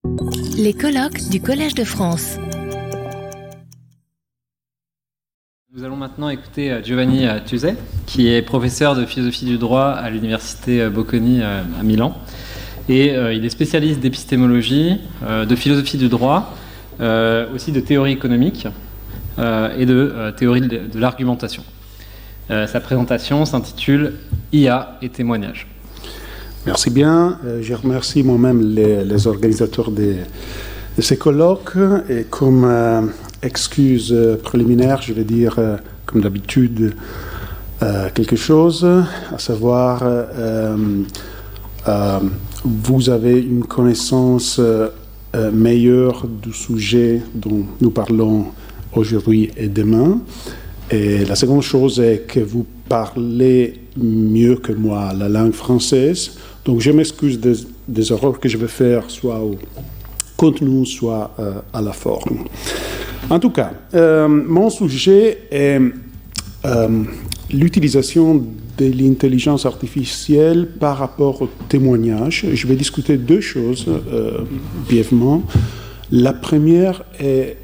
Les colloques du Collège de France. Nous allons maintenant écouter Giovanni Tuzet, qui est professeur de philosophie du droit à l'université Bocconi à Milan. Et il est spécialiste d'épistémologie, de philosophie du droit, aussi de théorie économique et de théorie de l'argumentation. Sa présentation s'intitule « IA et témoignages ». Merci bien. Je remercie moi-même les organisateurs de ces colloques. Et comme excuse préliminaire, je vais dire, comme d'habitude, quelque chose, à savoir, vous avez une connaissance meilleure du sujet dont nous parlons aujourd'hui et demain. Et la seconde chose est que vous parlez mieux que moi la langue française. Donc je m'excuse des erreurs que je vais faire, soit au contenu, soit à la forme. En tout cas, mon sujet est l'utilisation de l'intelligence artificielle par rapport au témoignage. Je vais discuter deux choses brièvement. La première est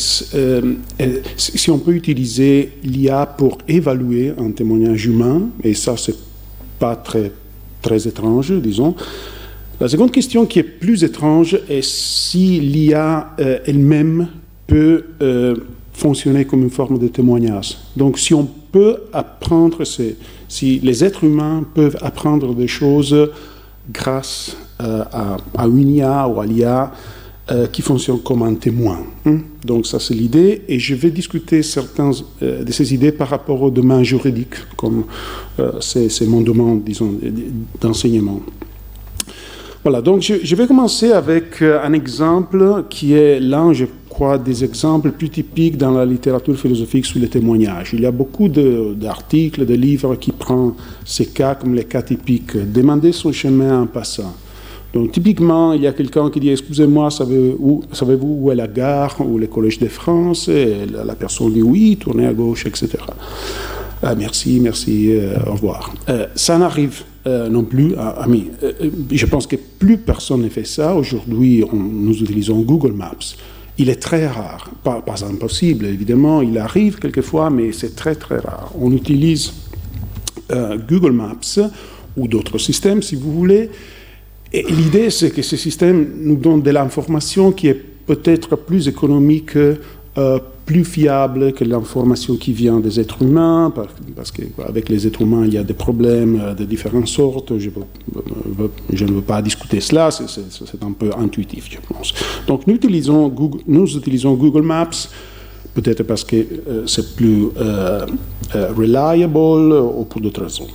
si on peut utiliser l'IA pour évaluer un témoignage humain, et ça, c'est pas très étrange, disons. La seconde question qui est plus étrange est si l'IA elle-même peut fonctionner comme une forme de témoignage. Donc, si on peut apprendre, si les êtres humains peuvent apprendre des choses grâce à une IA ou à l'IA qui fonctionne comme un témoin. Donc, ça, c'est l'idée. Et je vais discuter certaines de ces idées par rapport au domaine juridique, comme c'est mon domaine, disons, d'enseignement. Voilà, donc je vais commencer avec un exemple qui est l'un, je crois, des exemples plus typiques dans la littérature philosophique sur les témoignages. Il y a beaucoup d'articles, de livres qui prennent ces cas comme les cas typiques. Demander son chemin en passant. Donc, typiquement, il y a quelqu'un qui dit « Excusez-moi, savez-vous où est la gare ou le Collège de France ?» Et la personne dit « Oui, tournez à gauche, etc. » Merci, au revoir. Ça n'arrive non plus à mí. Je pense que plus personne ne fait ça. Aujourd'hui, nous utilisons Google Maps. Il est très rare, pas impossible, évidemment, il arrive quelquefois, mais c'est très rare. On utilise Google Maps ou d'autres systèmes, si vous voulez. Et l'idée, c'est que ce système nous donne de l'information qui est peut-être plus économique, plus fiable que l'information qui vient des êtres humains, parce qu'avec les êtres humains, il y a des problèmes de différentes sortes. Je ne veux pas discuter cela, c'est un peu intuitif, je pense. Donc, nous utilisons Google Maps, peut-être parce que c'est plus reliable ou pour d'autres raisons.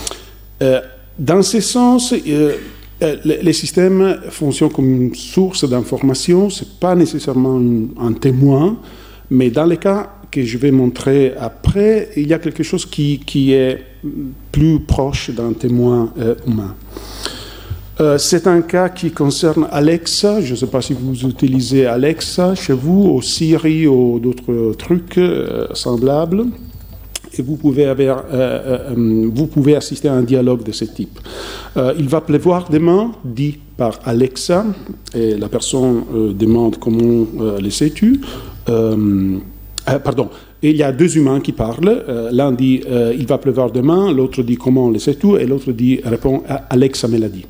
Dans ce sens, les systèmes fonctionnent comme une source d'information. Ce n'est pas nécessairement un témoin, mais dans les cas que je vais montrer après, il y a quelque chose qui est plus proche d'un témoin humain. C'est un cas qui concerne Alexa. Je ne sais pas si vous utilisez Alexa chez vous, ou Siri, ou d'autres trucs semblables. Et vous pouvez assister à un dialogue de ce type. Il va pleuvoir demain, dit par Alexa, et la personne demande comment le sais-tu. Pardon, et il y a deux humains qui parlent. L'un dit il va pleuvoir demain, l'autre dit comment le sais-tu, et l'autre répond Alexa me l'a dit.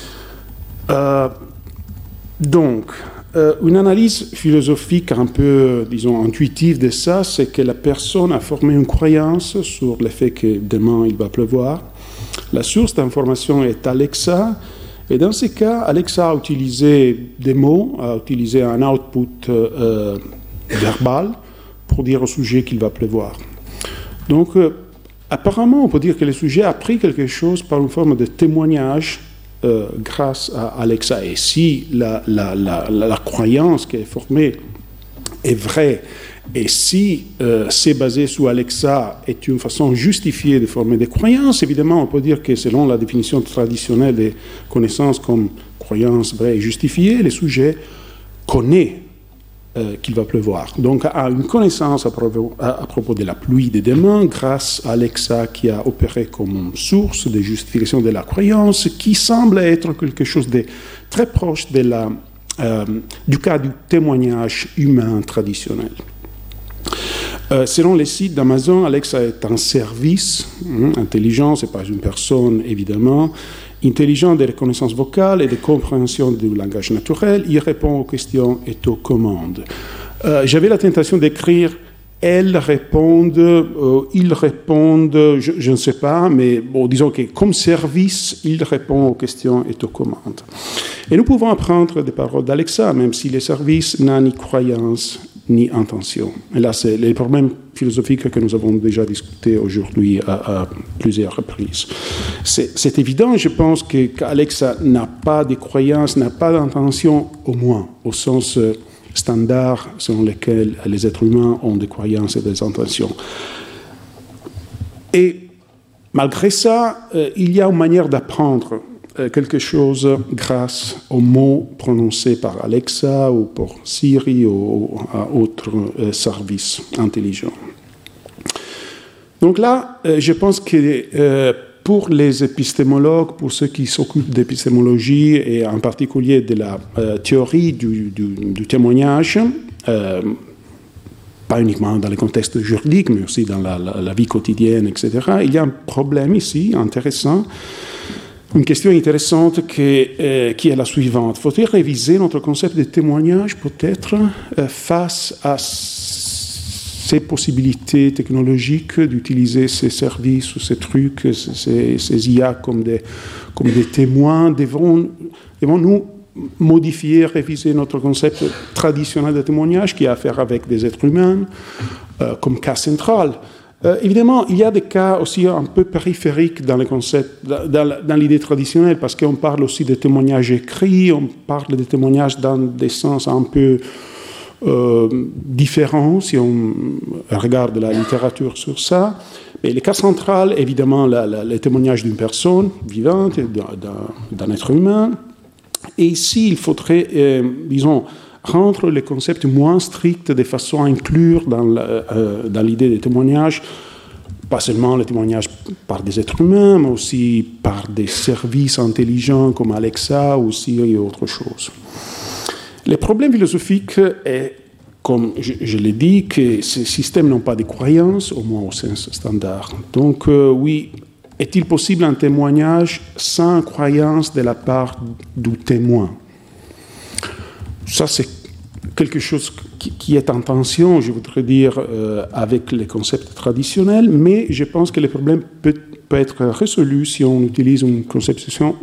Donc, une analyse philosophique un peu, disons, intuitive de ça, c'est que la personne a formé une croyance sur le fait que demain il va pleuvoir. La source d'information est Alexa, et dans ce cas, Alexa a utilisé des mots, a utilisé un output verbal pour dire au sujet qu'il va pleuvoir. Donc, apparemment, on peut dire que le sujet a appris quelque chose par une forme de témoignage grâce à Alexa. Et si la croyance qui est formée est vraie, et si c'est basé sur Alexa est une façon justifiée de former des croyances, évidemment, on peut dire que selon la définition traditionnelle des connaissances comme croyances vraies et justifiées, le sujet connaît qu'il va pleuvoir. Donc, a une connaissance à propos de la pluie de demain grâce à Alexa qui a opéré comme source de justification de la croyance qui semble être quelque chose de très proche de la du cas du témoignage humain traditionnel. Selon les sites d'Amazon, Alexa est un service intelligent, ce n'est pas une personne évidemment, intelligent de reconnaissance vocale et de compréhension du langage naturel. Il répond aux questions et aux commandes. J'avais la tentation d'écrire elles répondent, ils répondent, je ne sais pas, mais bon, disons que comme service, il répond aux questions et aux commandes. Et nous pouvons apprendre des paroles d'Alexa, même si le service n'a ni croyance ni intention. Et là, c'est les problèmes philosophiques que nous avons déjà discutés aujourd'hui à plusieurs reprises. C'est évident, je pense, qu'Alexa n'a pas de croyance, n'a pas d'intention, au moins, au sens standard selon lequel les êtres humains ont des croyances et des intentions. Et malgré ça, il y a une manière d'apprendre quelque chose grâce aux mots prononcés par Alexa ou pour Siri ou à autres services intelligents. Donc là, je pense que pour les épistémologues, pour ceux qui s'occupent d'épistémologie et en particulier de la théorie du témoignage, pas uniquement dans les contextes juridiques, mais aussi dans la vie quotidienne, etc., il y a un problème ici intéressant. Une question intéressante qui est la suivante. Faut-il réviser notre concept de témoignage peut-être face à ces possibilités technologiques d'utiliser ces services ou ces trucs, ces IA comme des témoins? Devons-nous modifier, réviser notre concept traditionnel de témoignage qui a à faire avec des êtres humains comme cas central? Évidemment, il y a des cas aussi un peu périphériques dans les concepts, dans l'idée traditionnelle, parce qu'on parle aussi de témoignages écrits, on parle de témoignages dans des sens un peu différents, si on regarde la littérature sur ça. Mais le cas central, évidemment, le témoignage d'une personne vivante, d'un être humain. Et ici, il faudrait, disons, rendre les concepts moins stricts de façon à inclure dans l'idée des témoignages, pas seulement les témoignages par des êtres humains, mais aussi par des services intelligents comme Alexa ou Siri et autre chose. Le problème philosophique est, comme je l'ai dit, que ces systèmes n'ont pas de croyances, au moins au sens standard. Donc, oui, est-il possible un témoignage sans croyance de la part du témoin? Ça, c'est quelque chose qui est en tension, je voudrais dire, avec les concepts traditionnels, mais je pense que le problème peut être résolu si on utilise une conception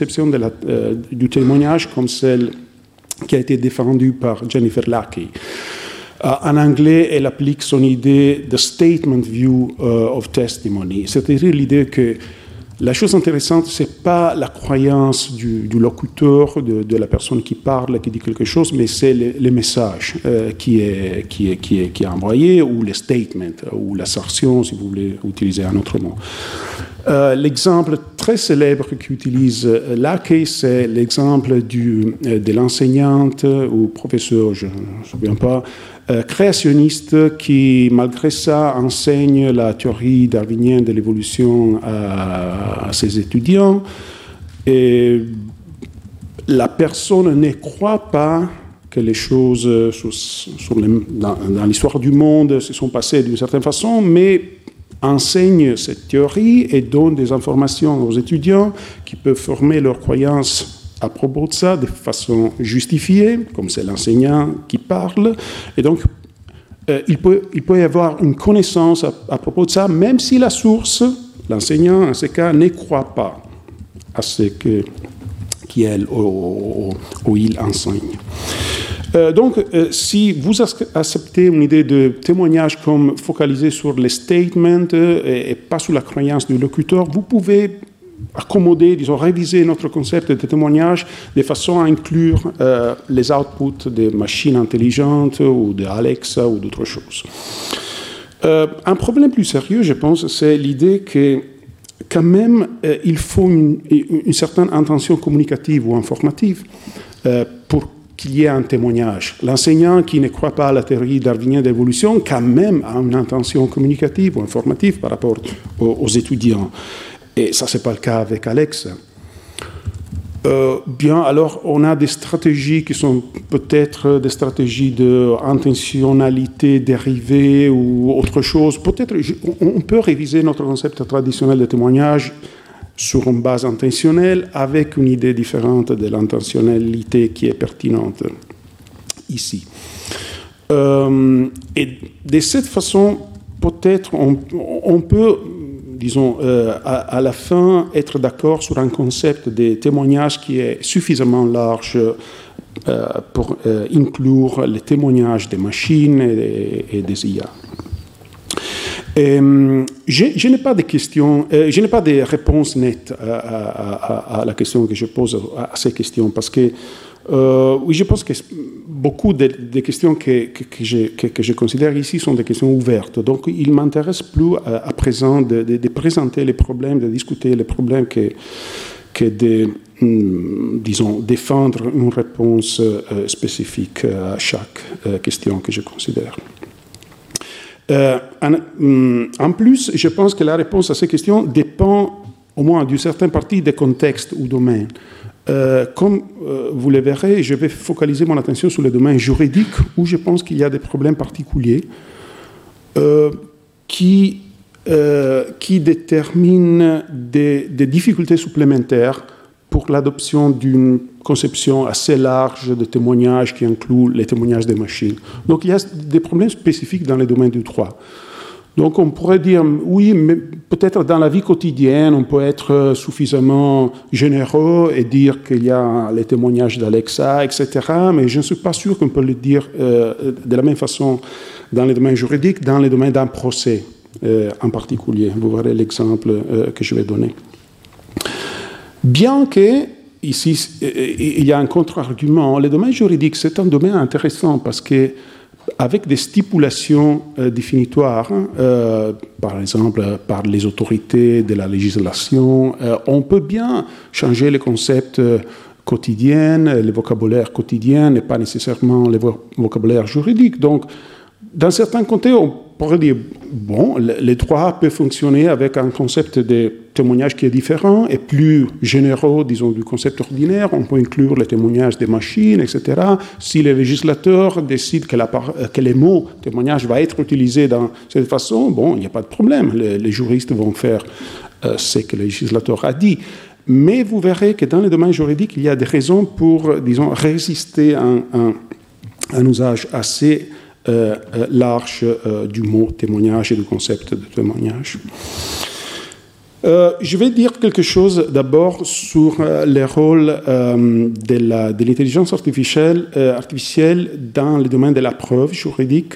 du témoignage comme celle qui a été défendue par Jennifer Lackey. En anglais, elle applique son idée de statement view of testimony, c'est-à-dire l'idée que la chose intéressante, ce n'est pas la croyance du locuteur, de la personne qui parle, qui dit quelque chose, mais c'est le message qui est envoyé, ou le statement, ou l'assertion, si vous voulez utiliser un autre mot. L'exemple très célèbre qu'utilise Lackey, c'est l'exemple de l'enseignante ou professeur, je ne me souviens pas, créationniste qui, malgré ça, enseigne la théorie darwinienne de l'évolution à ses étudiants. Et la personne ne croit pas que les choses dans l'histoire du monde se sont passées d'une certaine façon, mais enseigne cette théorie et donne des informations aux étudiants qui peuvent former leurs croyances à propos de ça de façon justifiée, comme c'est l'enseignant qui parle. Et donc, il peut y avoir une connaissance à propos de ça, même si la source, l'enseignant, en ce cas, ne croit pas à ce qu'elle ou il enseigne. Donc, si vous acceptez une idée de témoignage comme focalisé sur les statements et pas sur la croyance du locuteur, vous pouvez accommoder, disons, réviser notre concept de témoignage de façon à inclure les outputs des machines intelligentes ou de Alexa ou d'autres choses. Un problème plus sérieux, je pense, c'est l'idée que quand même, il faut une certaine intention communicative ou informative pour qu'il y ait un témoignage. L'enseignant qui ne croit pas à la théorie darwinienne d'évolution, quand même, a une intention communicative ou informative par rapport aux étudiants. Et ça, ce n'est pas le cas avec Alexa. Bien, alors on a des stratégies qui sont peut-être des stratégies d'intentionnalité dérivée ou autre chose. Peut-être on peut réviser notre concept traditionnel de témoignage sur une base intentionnelle avec une idée différente de l'intentionnalité qui est pertinente ici. Et de cette façon, peut-être on peut, disons, à la fin, être d'accord sur un concept de témoignage qui est suffisamment large pour inclure les témoignages des machines et des IA. Je n'ai pas de questions, je n'ai pas de réponse nette à la question que je pose à ces questions, parce que oui, je pense que beaucoup des questions que je considère ici sont des questions ouvertes. Donc, il m'intéresse plus à présent de présenter les problèmes, de discuter les problèmes que de, disons, défendre une réponse spécifique à chaque question que je considère. En plus, je pense que la réponse à ces questions dépend au moins d'une certaine partie des contextes ou domaines. Comme vous le verrez, je vais focaliser mon attention sur le domaine juridique où je pense qu'il y a des problèmes particuliers qui déterminent des difficultés supplémentaires pour l'adoption d'une conception assez large de témoignages qui inclut les témoignages des machines. Donc il y a des problèmes spécifiques dans le domaine du droit. Donc on pourrait dire, oui, mais peut-être dans la vie quotidienne, on peut être suffisamment généreux et dire qu'il y a les témoignages d'Alexa, etc. Mais je ne suis pas sûr qu'on peut le dire de la même façon dans le domaine juridique, dans le domaine d'un procès en particulier. Vous verrez l'exemple que je vais donner. Bien que, ici, il y a un contre-argument, le domaine juridique, c'est un domaine intéressant parce que avec des stipulations définitoires, par exemple par les autorités de la législation, on peut bien changer les concepts quotidiens, le vocabulaire quotidien et pas nécessairement le vocabulaire juridique. Donc, dans certains côtés, on pourrait dire, bon, le droit peut fonctionner avec un concept de témoignage qui est différent et plus généreux, disons, du concept ordinaire. On peut inclure les témoignages des machines, etc. Si le législateur décide que les mots témoignage va être utilisé dans cette façon, bon, il n'y a pas de problème. Les juristes vont faire ce que le législateur a dit. Mais vous verrez que dans le domaine juridique, il y a des raisons pour, disons, résister à un usage assez large du mot témoignage et du concept de témoignage. Je vais dire quelque chose d'abord sur le rôle de l'intelligence artificielle dans le domaine de la preuve juridique,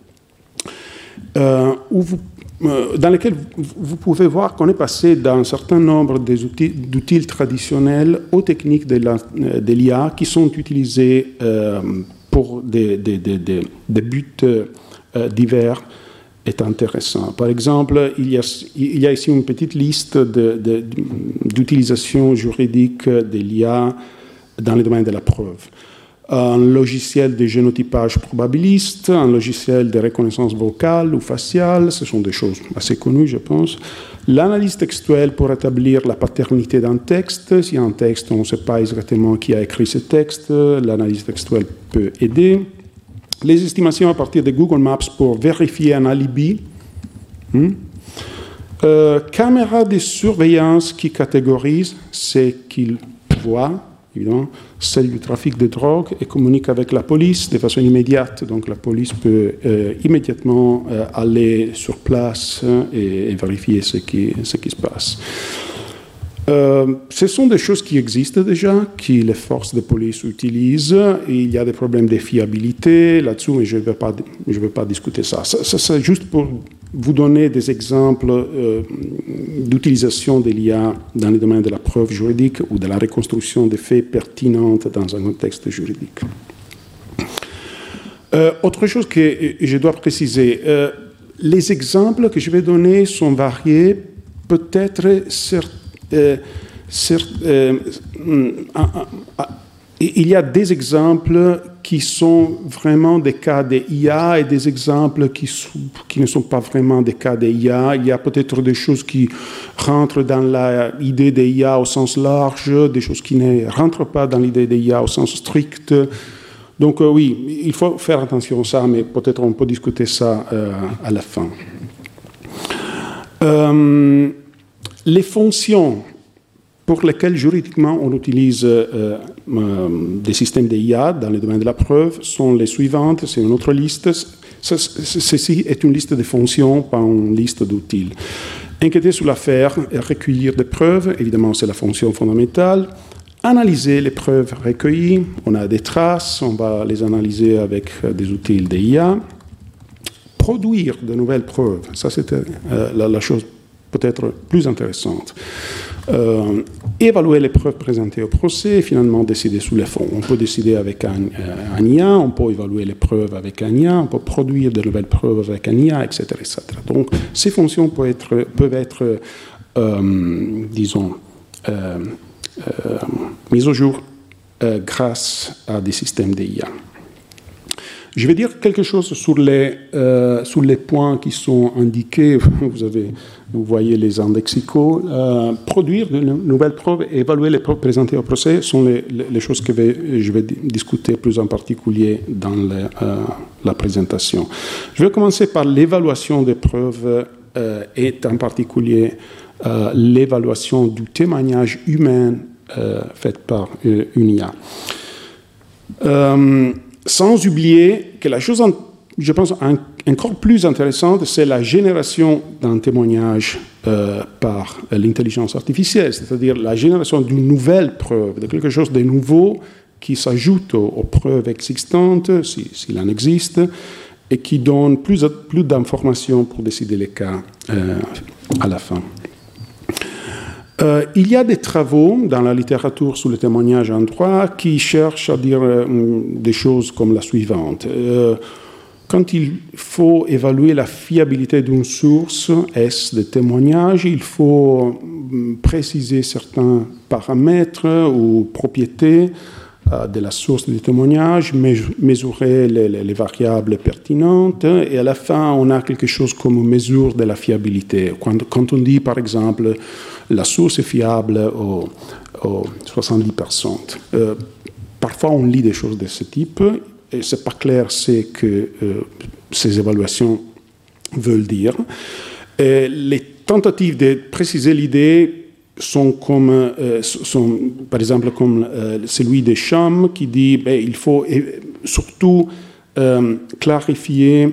dans lequel vous pouvez voir qu'on est passé d'un certain nombre d'outils traditionnels aux techniques de l'IA qui sont utilisés pour des buts divers est intéressant. Par exemple, il y a ici une petite liste d'utilisation juridique de l'IA dans le domaine de la preuve. Un logiciel de génotypage probabiliste, un logiciel de reconnaissance vocale ou faciale, ce sont des choses assez connues, je pense. L'analyse textuelle pour établir la paternité d'un texte. S'il y a un texte, on ne sait pas exactement qui a écrit ce texte, l'analyse textuelle peut aider. Les estimations à partir de Google Maps pour vérifier un alibi. Caméra de surveillance qui catégorise ce qu'il voit, évidemment, celle du trafic de drogue et communique avec la police de façon immédiate. Donc la police peut immédiatement aller sur place et vérifier ce qui se passe. Ce sont des choses qui existent déjà, que les forces de police utilisent. Il y a des problèmes de fiabilité là-dessus, mais je ne vais pas discuter ça. C'est juste pour vous donner des exemples d'utilisation de l'IA dans le domaine de la preuve juridique ou de la reconstruction des faits pertinentes dans un contexte juridique. Autre chose que je dois préciser, les exemples que je vais donner sont variés, peut-être il y a des exemples qui sont vraiment des cas de IA et des exemples qui ne sont pas vraiment des cas de IA. Il y a peut-être des choses qui rentrent dans l'idée de IA au sens large, des choses qui ne rentrent pas dans l'idée de IA au sens strict. Donc oui, il faut faire attention à ça, mais peut-être on peut discuter ça à la fin. Les fonctions pour lesquelles juridiquement on utilise des systèmes d'IA dans le domaine de la preuve sont les suivantes. C'est une autre liste. Ceci est une liste de fonctions, pas une liste d'outils. Enquêter sur l'affaire et recueillir des preuves, évidemment c'est la fonction fondamentale. Analyser les preuves recueillies, on a des traces, on va les analyser avec des outils d'IA. Produire de nouvelles preuves, ça c'était la chose peut-être plus intéressante. Évaluer les preuves présentées au procès et finalement décider sur les fonds. On peut décider avec un IA, on peut évaluer les preuves avec un IA, on peut produire de nouvelles preuves avec un IA, etc. etc. Donc ces fonctions peuvent être disons, mises au jour grâce à des systèmes d'IA. Je vais dire quelque chose sur les points qui sont indiqués. Vous voyez les index lexicaux. Produire de nouvelles preuves et évaluer les preuves présentées au procès sont les choses que je vais discuter plus en particulier dans la présentation. Je vais commencer par l'évaluation des preuves et en particulier l'évaluation du témoignage humain fait par une IA. Sans oublier que la chose, je pense, encore plus intéressante, c'est la génération d'un témoignage par l'intelligence artificielle, c'est-à-dire la génération d'une nouvelle preuve, de quelque chose de nouveau qui s'ajoute aux preuves existantes, s'il en existe, et qui donne plus d'informations pour décider les cas à la fin. Il y a des travaux dans la littérature sur le témoignage en droit qui cherchent à dire des choses comme la suivante. Quand il faut évaluer la fiabilité d'une source de témoignage, il faut préciser certains paramètres ou propriétés de la source du témoignage, mesurer les variables pertinentes, et à la fin, on a quelque chose comme une mesure de la fiabilité. Quand on dit, par exemple, la source est fiable au 70%. Parfois, on lit des choses de ce type, et ce n'est pas clair ce que ces évaluations veulent dire. Et les tentatives de préciser l'idée sont par exemple comme celui de Cham qui dit il faut surtout clarifier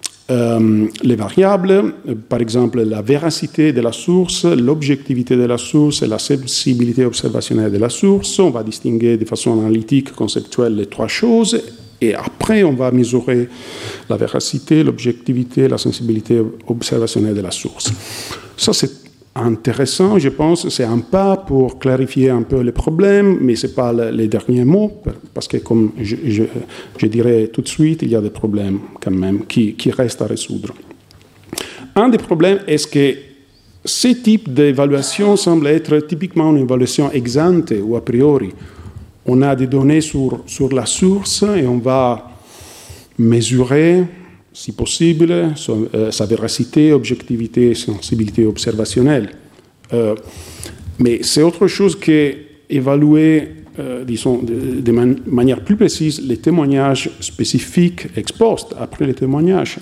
les variables, par exemple la véracité de la source, l'objectivité de la source et la sensibilité observationnelle de la source. On va distinguer de façon analytique, conceptuelle les trois choses, et après on va mesurer la véracité, l'objectivité, la sensibilité observationnelle de la source. Ça c'est intéressant, je pense, c'est un pas pour clarifier un peu les problèmes, mais ce n'est pas les derniers mots, parce que, comme je dirais tout de suite, il y a des problèmes quand même qui restent à résoudre. Un des problèmes est que ce type d'évaluation semble être typiquement une évaluation ex ante ou a priori. On a des données sur la source et on va mesurer, si possible, sa véracité, objectivité, sensibilité observationnelle. Mais c'est autre chose qu'évaluer, disons, de manière plus précise, les témoignages spécifiques ex post, après les témoignages.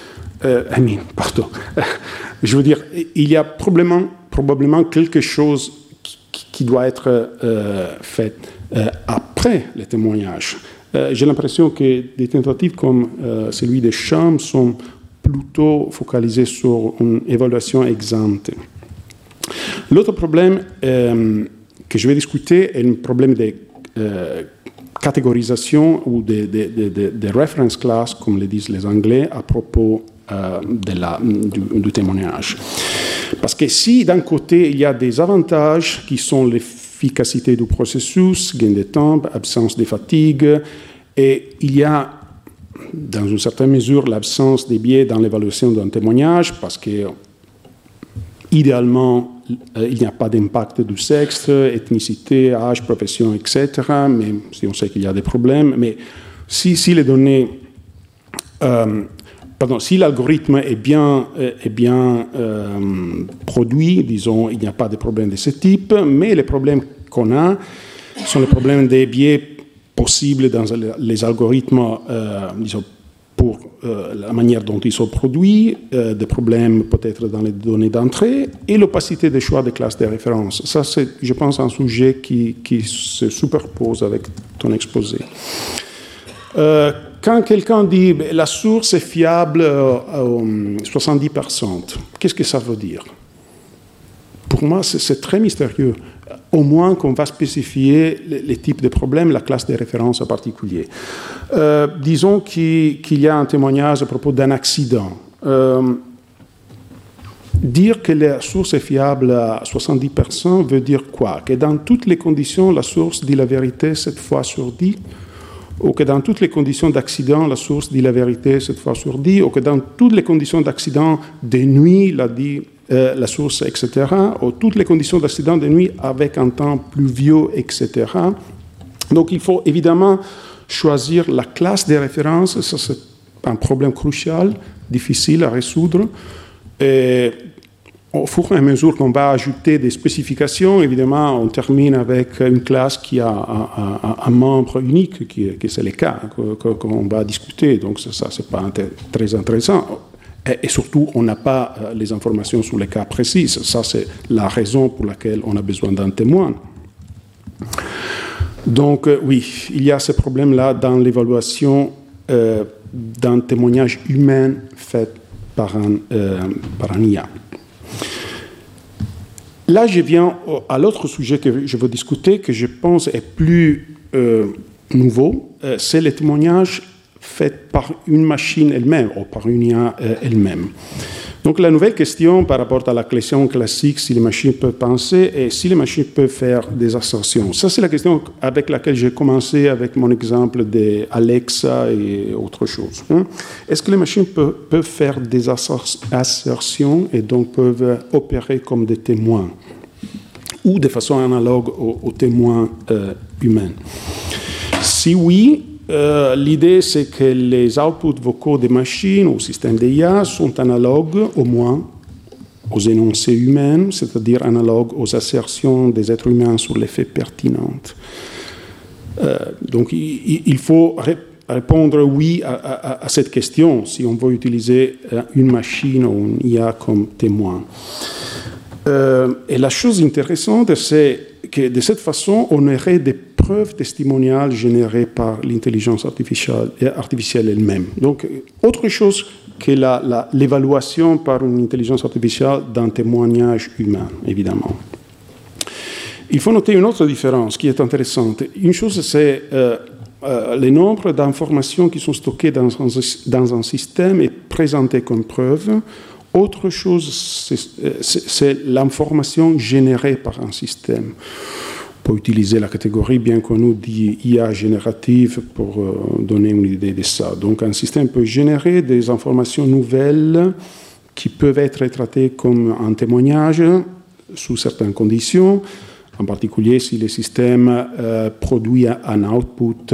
Pardon. Je veux dire, il y a probablement quelque chose qui doit être fait après les témoignages. J'ai l'impression que des tentatives comme celui de Cham sont plutôt focalisées sur une évaluation ex ante. L'autre problème que je vais discuter est un problème de catégorisation ou de reference class, comme le disent les Anglais, à propos du témoignage. Parce que si d'un côté il y a des avantages qui sont l'efficacité du processus, gain de temps, absence de fatigue, et il y a dans une certaine mesure l'absence des biais dans l'évaluation d'un témoignage, parce que idéalement, il n'y a pas d'impact du sexe, ethnicité, âge, profession, etc. Mais si on sait qu'il y a des problèmes. Mais si les données... si l'algorithme est bien produit, disons, il n'y a pas de problème de ce type, mais les problèmes qu'on a sont les problèmes des biais possibles dans les algorithmes, disons, pour la manière dont ils sont produits, des problèmes peut-être dans les données d'entrée, et l'opacité des choix des classes de référence. Ça, c'est, je pense, un sujet qui se superpose avec ton exposé. Quand quelqu'un dit « la source est fiable à 70%, qu'est-ce que ça veut dire? Pour moi, c'est très mystérieux. Au moins qu'on va spécifier les types de problèmes, la classe de référence en particulier. Disons qu'il y a un témoignage à propos d'un accident. Dire que la source est fiable à 70% veut dire quoi? Que dans toutes les conditions, la source dit la vérité 7 fois sur 10? Ou que dans toutes les conditions d'accident, la source dit la vérité 7 fois sur 10, ou que dans toutes les conditions d'accident de nuit, la source, etc., ou toutes les conditions d'accident de nuit avec un temps pluvieux, etc. Donc il faut évidemment choisir la classe de référence, ça c'est un problème crucial, difficile à résoudre. Et au fur et à mesure qu'on va ajouter des spécifications, évidemment, on termine avec une classe qui a un membre unique, qui c'est le cas qu'on va discuter. Donc ça, c'est pas très intéressant. Et surtout, on n'a pas les informations sur les cas précis. Ça, c'est la raison pour laquelle on a besoin d'un témoin. Donc, oui, il y a ce problème-là dans l'évaluation d'un témoignage humain fait par un IA. Là, je viens à l'autre sujet que je veux discuter, que je pense est plus nouveau, c'est le témoignage fait par une machine elle-même, ou par une IA elle-même. Donc la nouvelle question par rapport à la question classique, si les machines peuvent penser et si les machines peuvent faire des assertions. Ça, c'est la question avec laquelle j'ai commencé avec mon exemple d'Alexa et autre chose. Est-ce que les machines peuvent faire des assertions et donc peuvent opérer comme des témoins ou de façon analogue aux témoins humains? Si oui, l'idée, c'est que les outputs vocaux des machines ou systèmes d'IA sont analogues, au moins, aux énoncés humains, c'est-à-dire analogues aux assertions des êtres humains sur les faits pertinents. Donc, il faut répondre oui à cette question, si on veut utiliser une machine ou une IA comme témoin. Et la chose intéressante, c'est que de cette façon, on aurait des preuves testimoniales générées par l'intelligence artificielle elle-même. Donc, autre chose que l'évaluation par une intelligence artificielle d'un témoignage humain, évidemment. Il faut noter une autre différence qui est intéressante. Une chose, c'est le nombre d'informations qui sont stockées dans un système et présentées comme preuve. Autre chose, c'est l'information générée par un système. On peut utiliser la catégorie bien connue d'IA générative pour donner une idée de ça. Donc, un système peut générer des informations nouvelles qui peuvent être traitées comme un témoignage sous certaines conditions, en particulier si le système produit un output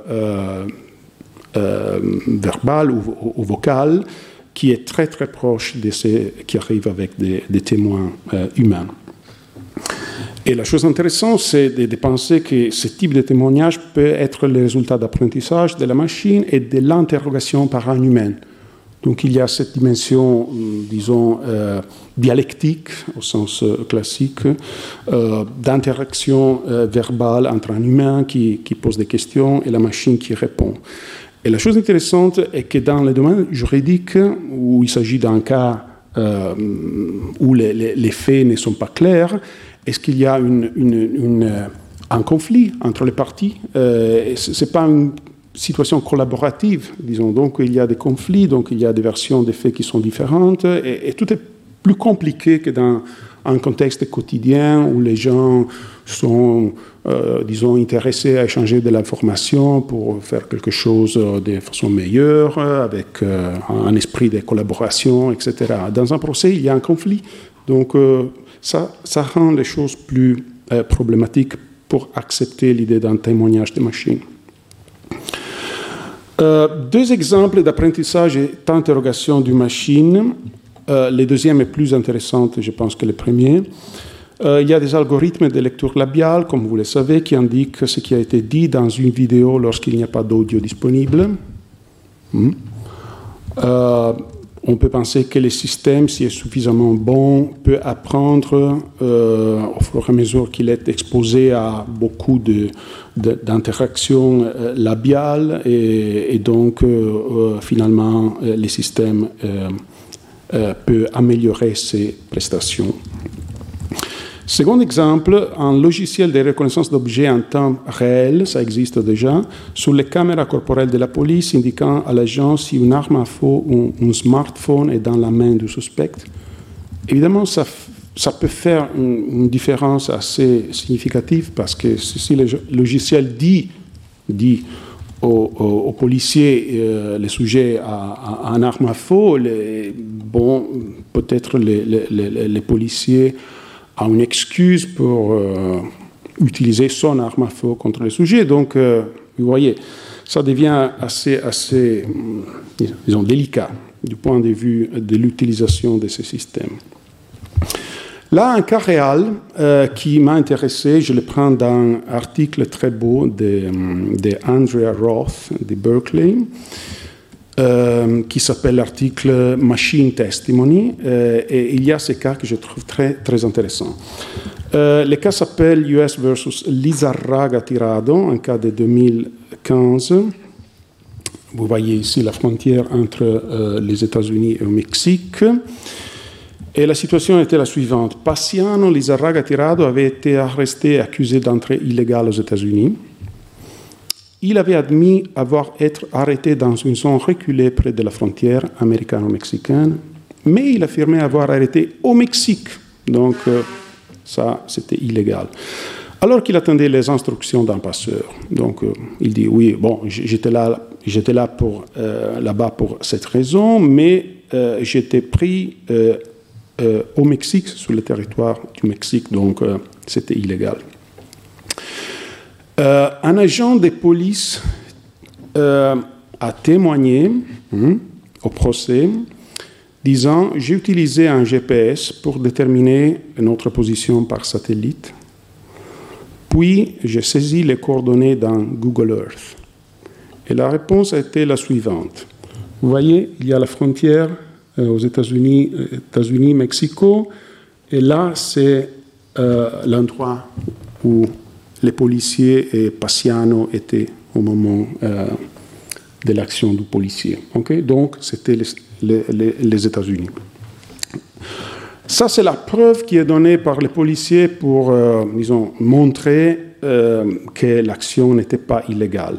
verbal ou vocal qui est très très proche de ce qui arrive avec des témoins humains. Et la chose intéressante, c'est de penser que ce type de témoignage peut être le résultat d'apprentissage de la machine et de l'interrogation par un humain. Donc il y a cette dimension, disons, dialectique au sens classique, d'interaction verbale entre un humain qui pose des questions et la machine qui répond. Et la chose intéressante est que dans le domaine juridique, où il s'agit d'un cas où les faits ne sont pas clairs, est-ce qu'il y a un conflit entre les parties? Ce n'est pas une situation collaborative, disons. Donc, il y a des conflits, donc il y a des versions des faits qui sont différentes, et tout est plus compliqué que dans un contexte quotidien où les gens sont, disons, intéressés à échanger de l'information pour faire quelque chose de façon meilleure, avec un esprit de collaboration, etc. Dans un procès, il y a un conflit Donc ça rend les choses plus problématiques pour accepter l'idée d'un témoignage de machine. Deux exemples d'apprentissage et d'interrogation d'une machine. Le deuxième est plus intéressant, je pense, que le premier. Il y a des algorithmes de lecture labiale, comme vous le savez, qui indiquent ce qui a été dit dans une vidéo lorsqu'il n'y a pas d'audio disponible. On peut penser que le système, s'il est suffisamment bon, peut apprendre au fur et à mesure qu'il est exposé à beaucoup d'interactions labiales et donc finalement le système peut améliorer ses prestations. Second exemple, un logiciel de reconnaissance d'objets en temps réel, ça existe déjà, sur les caméras corporelles de la police indiquant à l'agent si une arme à feu ou un smartphone est dans la main du suspect. Évidemment, ça peut faire une différence assez significative parce que si le logiciel dit aux policiers le sujet a une arme à feu, peut-être les policiers a une excuse pour utiliser son arme à feu contre le sujet. Donc, vous voyez, ça devient assez disons, délicat du point de vue de l'utilisation de ces systèmes. Là, un cas réel qui m'a intéressé, je le prends d'un article très beau de Andrea Roth de Berkeley, qui s'appelle l'article Machine Testimony, et il y a ce cas que je trouve très, très intéressant. Le cas s'appelle US versus Lizarraga Tirado, un cas de 2015. Vous voyez ici la frontière entre les États-Unis et le Mexique. Et la situation était la suivante. Paciano Lizarraga Tirado avait été arrêté et accusé d'entrée illégale aux États-Unis. Il avait admis avoir été arrêté dans une zone reculée près de la frontière américano-mexicaine, mais il affirmait avoir arrêté au Mexique. Donc, ça, c'était illégal. Alors qu'il attendait les instructions d'un passeur. Donc, il dit, oui, bon, j'étais là là-bas pour cette raison, mais j'étais pris au Mexique, sur le territoire du Mexique, donc c'était illégal. Un agent de police a témoigné au procès, disant « J'ai utilisé un GPS pour déterminer notre position par satellite, puis j'ai saisi les coordonnées dans Google Earth. » Et la réponse a été la suivante. Vous voyez, il y a la frontière aux États-Unis, Mexico, et là, c'est l'endroit où les policiers et Paciano étaient au moment de l'action du policier. Okay? Donc, c'était les États-Unis. Ça, c'est la preuve qui est donnée par les policiers pour, disons, montrer que l'action n'était pas illégale.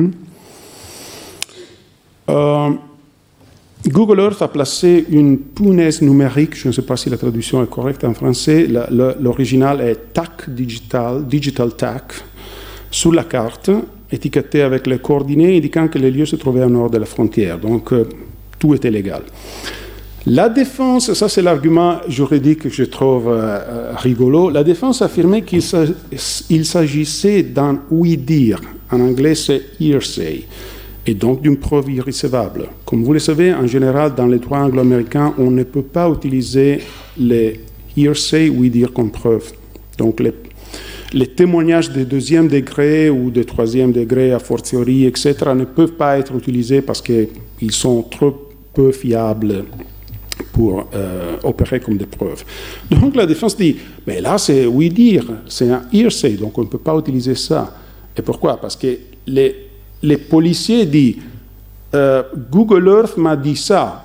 Google Earth a placé une punaise numérique, je ne sais pas si la traduction est correcte en français, l'original est TAC, Digital TAC, sur la carte, étiquetée avec les coordonnées indiquant que les lieux se trouvaient au nord de la frontière. Donc, tout était légal. La défense, ça c'est l'argument juridique que je trouve rigolo, la défense affirmait qu'il s'agissait d'un oui-dire. En anglais, c'est hearsay. Et donc d'une preuve irrécevable. Comme vous le savez, en général, dans les droits anglo-américains, on ne peut pas utiliser les hearsay ou dire comme preuve. Donc les témoignages de deuxième degré ou de troisième degré, a fortiori, etc., ne peuvent pas être utilisés parce qu'ils sont trop peu fiables pour opérer comme des preuves. Donc la défense dit, mais là c'est oui dire, c'est un hearsay, donc on ne peut pas utiliser ça. Et pourquoi? Parce que les policiers disent Google Earth m'a dit ça.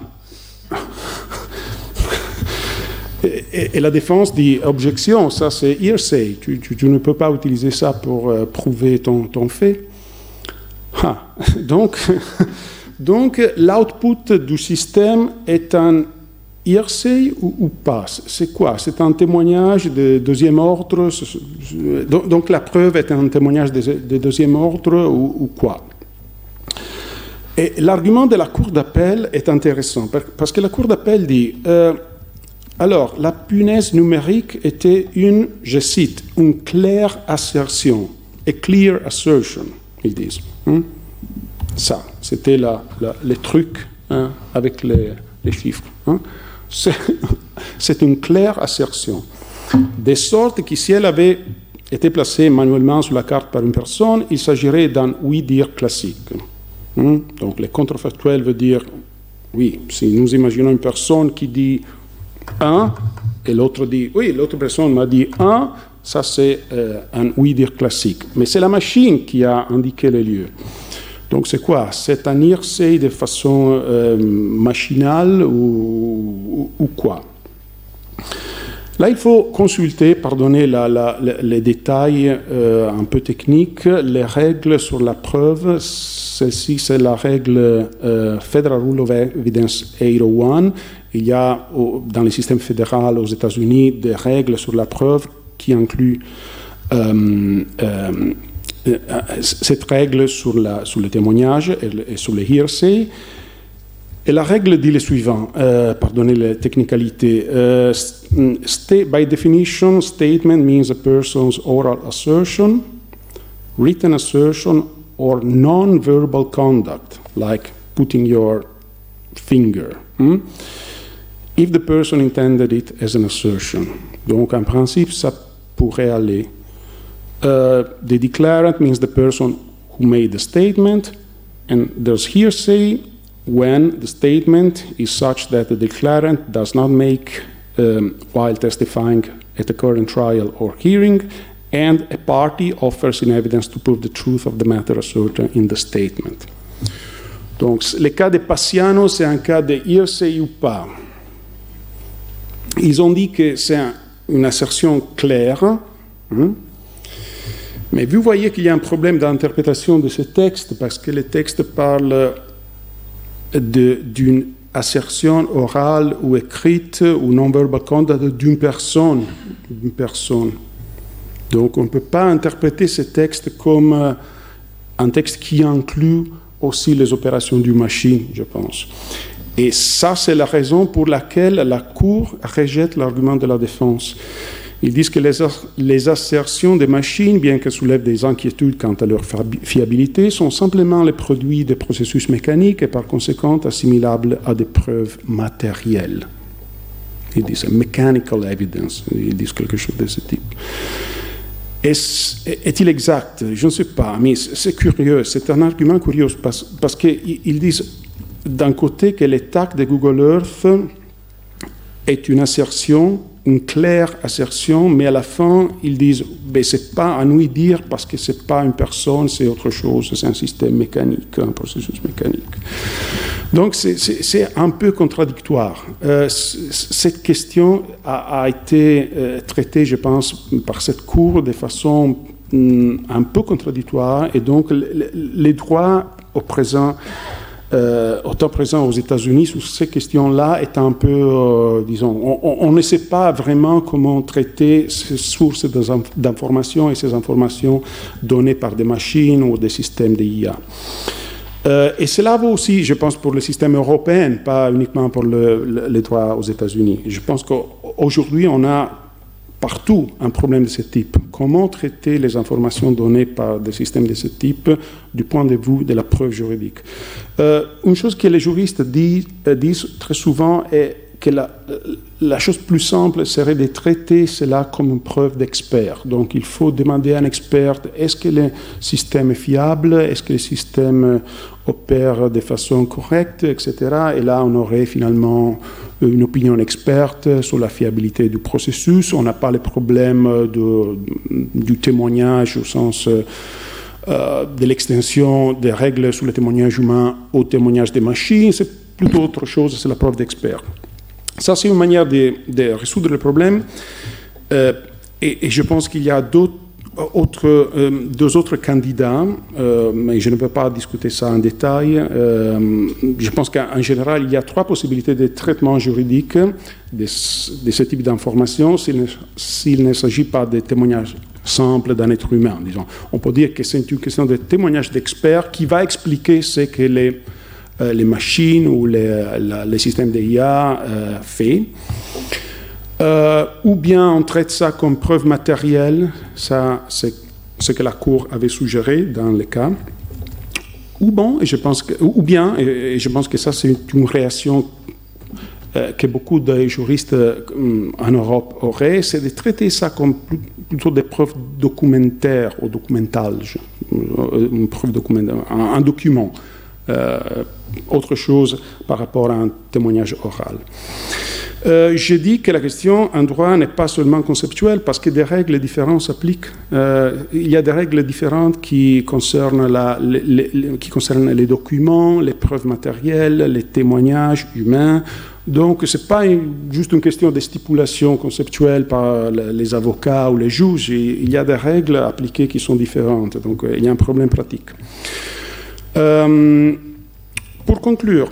et la défense dit objection, ça c'est hearsay. Tu ne peux pas utiliser ça pour prouver ton fait. Donc l'output du système est un hearsay ou pas? C'est quoi? C'est un témoignage de deuxième ordre? Donc la preuve est un témoignage de deuxième ordre ou quoi? Et l'argument de la Cour d'appel est intéressant parce que la Cour d'appel dit Alors, la punaise numérique était une, je cite, une claire assertion, a clear assertion, ils disent. Ça, c'était les trucs avec les chiffres. C'est une claire assertion. De sorte que si elle avait été placée manuellement sur la carte par une personne, il s'agirait d'un oui-dire classique. Donc, le contrefactuel veut dire, oui, si nous imaginons une personne qui dit 1, et l'autre dit, oui, l'autre personne m'a dit 1, ça c'est un oui-dire classique. Mais c'est la machine qui a indiqué les lieux. Donc c'est quoi? C'est un hearsay de façon machinale ou quoi? Là, il faut consulter, pardonnez les détails un peu techniques, les règles sur la preuve. Celle-ci, c'est la règle Federal Rule of Evidence 801. Il y a dans le système fédéral aux États-Unis des règles sur la preuve qui incluent cette règle sur le témoignage et sur le hearsay. Et la règle dit le suivant, pardonnez les technicalités. By definition, statement means a person's oral assertion, written assertion, or non-verbal conduct, like putting your finger, if the person intended it as an assertion. Donc, en principe, ça pourrait aller. The declarant means the person who made the statement, and there's hearsay when the statement is such that the declarant does not make while testifying at a current trial or hearing, and a party offers in evidence to prove the truth of the matter asserted in the statement. Donc, le cas de Passiano, c'est un cas de hearsay ou pas. Ils ont dit que c'est une assertion claire, mais vous voyez qu'il y a un problème d'interprétation de ce texte, parce que le texte parle d'une assertion orale ou écrite ou non-verbal conduct d'une personne. Donc on ne peut pas interpréter ce texte comme un texte qui inclut aussi les opérations d'une machine, je pense. Et ça, c'est la raison pour laquelle la Cour rejette l'argument de la défense. Ils disent que les assertions des machines, bien qu'elles soulèvent des inquiétudes quant à leur fiabilité, sont simplement les produits des processus mécaniques et par conséquent assimilables à des preuves matérielles. Ils disent mechanical evidence, ils disent quelque chose de ce type. Est-il exact? Je ne sais pas, mais c'est curieux, c'est un argument curieux parce qu'ils disent d'un côté que l'attaque de Google Earth est une assertion, une claire assertion, mais à la fin, ils disent ben, c'est pas à nous de dire parce que c'est pas une personne, c'est autre chose, c'est un système mécanique, un processus mécanique. Donc c'est un peu contradictoire. Cette question a été traitée, je pense, par cette Cour de façon un peu contradictoire, et donc les droits au temps présent aux États-Unis sur ces questions-là est un peu, disons, on ne sait pas vraiment comment traiter ces sources d'informations et ces informations données par des machines ou des systèmes d'IA. Et cela vaut aussi, je pense, pour le système européen, pas uniquement pour les droits aux États-Unis. Je pense qu'aujourd'hui, on a partout un problème de ce type. Comment traiter les informations données par des systèmes de ce type du point de vue de la preuve juridique? Une chose que les juristes disent très souvent est que la chose plus simple serait de traiter cela comme une preuve d'expert. Donc il faut demander à un expert, est-ce que le système est fiable, est-ce que le système opère de façon correcte, etc. Et là, on aurait finalement une opinion experte sur la fiabilité du processus. On n'a pas le problème du témoignage au sens de l'extension des règles sur le témoignage humain au témoignage des machines. C'est plutôt autre chose, c'est la preuve d'expert. Ça, c'est une manière de résoudre le problème. Et je pense qu'il y a deux autres candidats, mais je ne peux pas discuter ça en détail. Je pense qu'en général, il y a trois possibilités de traitement juridique de ce type d'information s'il ne s'agit pas de témoignages simples d'un être humain, disons. On peut dire que c'est une question de témoignage d'expert qui va expliquer ce que les machines ou les systèmes d'IA fait. Ou bien on traite ça comme preuve matérielle, ça c'est ce que la Cour avait suggéré dans le cas. Ou je pense que ça c'est une réaction que beaucoup de juristes en Europe auraient, c'est de traiter ça comme plutôt des preuves documentaires ou documentales, une preuve documentaire, un document, autre chose par rapport à un témoignage oral. Je dis que la question en droit n'est pas seulement conceptuelle parce que des règles différentes s'appliquent. Il y a des règles différentes qui concernent les documents, les preuves matérielles, les témoignages humains. Donc, ce n'est pas juste une question de stipulation conceptuelle par les avocats ou les juges. Il y a des règles appliquées qui sont différentes. Donc, il y a un problème pratique. Pour conclure,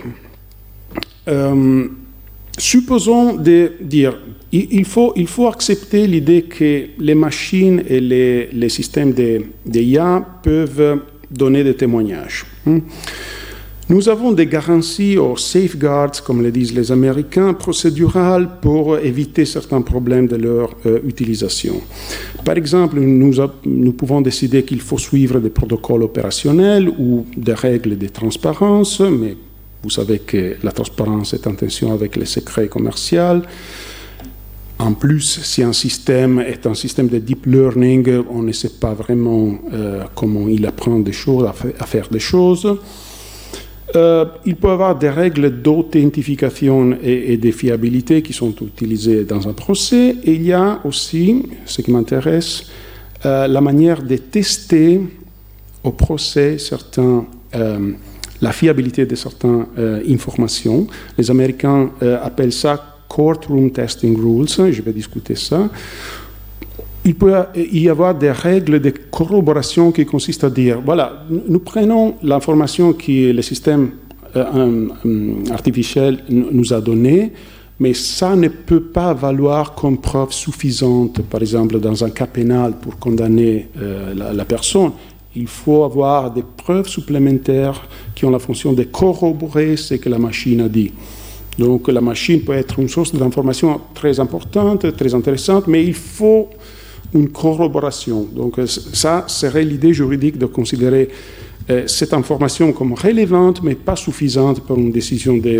supposons de dire, il faut accepter l'idée que les machines et les systèmes d'IA peuvent donner des témoignages. Nous avons des garanties ou safeguards, comme le disent les Américains, procédurales pour éviter certains problèmes de leur utilisation. Par exemple, nous pouvons décider qu'il faut suivre des protocoles opérationnels ou des règles de transparence, mais vous savez que la transparence est en tension avec les secrets commerciaux. En plus, si un système est un système de deep learning, on ne sait pas vraiment comment il apprend des choses, à faire des choses. Il peut y avoir des règles d'authentification et de fiabilité qui sont utilisées dans un procès. Et il y a aussi, ce qui m'intéresse, la manière de tester au procès la fiabilité de certaines informations. Les Américains appellent ça courtroom testing rules. Je vais discuter ça. Il peut y avoir des règles de corroboration qui consistent à dire, voilà, nous prenons l'information que le système artificiel nous a donnée, mais ça ne peut pas valoir comme preuve suffisante, par exemple, dans un cas pénal pour condamner la personne. Il faut avoir des preuves supplémentaires qui ont la fonction de corroborer ce que la machine a dit. Donc la machine peut être une source d'information très importante, très intéressante, mais il faut une corroboration. Donc ça serait l'idée juridique de considérer cette information comme relevante, mais pas suffisante pour une décision de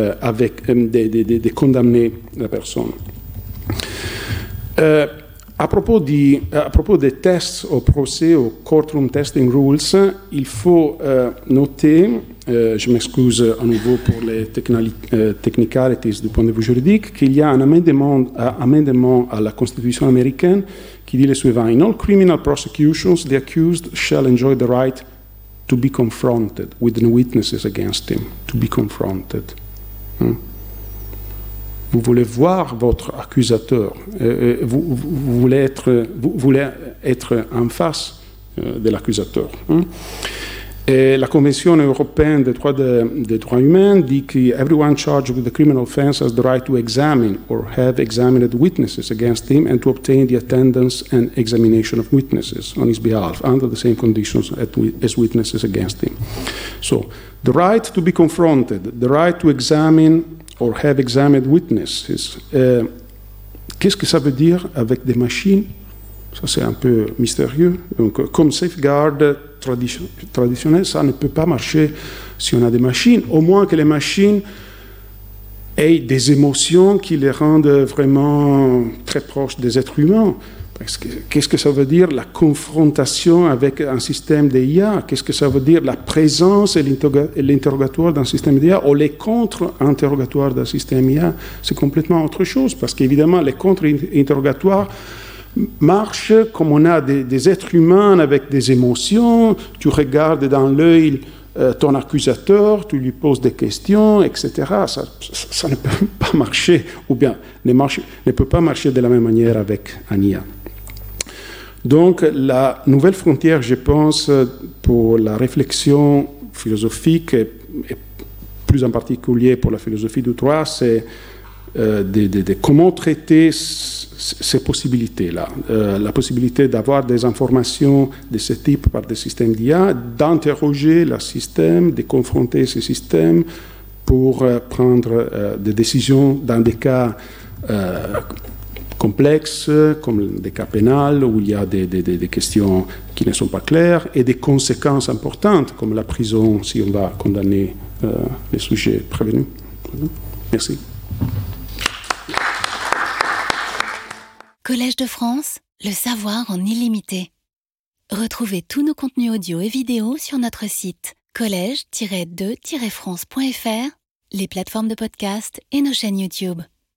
condamner la personne. À propos des tests au procès, au courtroom testing rules, il faut noter, je m'excuse à nouveau pour les technicalities du point de vue juridique, qu'il y a un amendement à la Constitution américaine qui dit le suivant: In all criminal prosecutions, the accused shall enjoy the right to be confronted with no witnesses against him. To be confronted. Vous voulez voir votre accusateur, vous voulez être en face de l'accusateur. Et la Convention européenne des droits humains dit que everyone charged with a criminal offense has the right to examine or have examined witnesses against him and to obtain the attendance and examination of witnesses on his behalf under the same conditions as witnesses against him. So, the right to be confronted, the right to examine or have examined witnesses. Qu'est-ce que ça veut dire avec des machines? Ça, c'est un peu mystérieux. Donc, comme safeguard traditionnel, ça ne peut pas marcher si on a des machines. Au moins que les machines aient des émotions qui les rendent vraiment très proches des êtres humains. Qu'est-ce que ça veut dire la confrontation avec un système d'IA? Qu'est-ce que ça veut dire la présence et l'interrogatoire d'un système d'IA ou les contre-interrogatoires d'un système IA? C'est complètement autre chose parce qu'évidemment, les contre-interrogatoires marchent comme on a des êtres humains avec des émotions. Tu regardes dans l'œil ton accusateur, tu lui poses des questions, etc. Ça ne peut pas marcher, ou bien ne peut pas marcher de la même manière avec un IA. Donc, la nouvelle frontière, je pense, pour la réflexion philosophique, et plus en particulier pour la philosophie du droit, c'est de comment traiter ces possibilités-là. La possibilité d'avoir des informations de ce type par des systèmes d'IA, d'interroger le système, de confronter ces systèmes pour prendre des décisions dans des cas complexes, comme des cas pénals, où il y a des questions qui ne sont pas claires, et des conséquences importantes, comme la prison, si on va condamner les sujets prévenus. Merci. Collège de France, le savoir en illimité. Retrouvez tous nos contenus audio et vidéo sur notre site collège-2-france.fr, les plateformes de podcast et nos chaînes YouTube.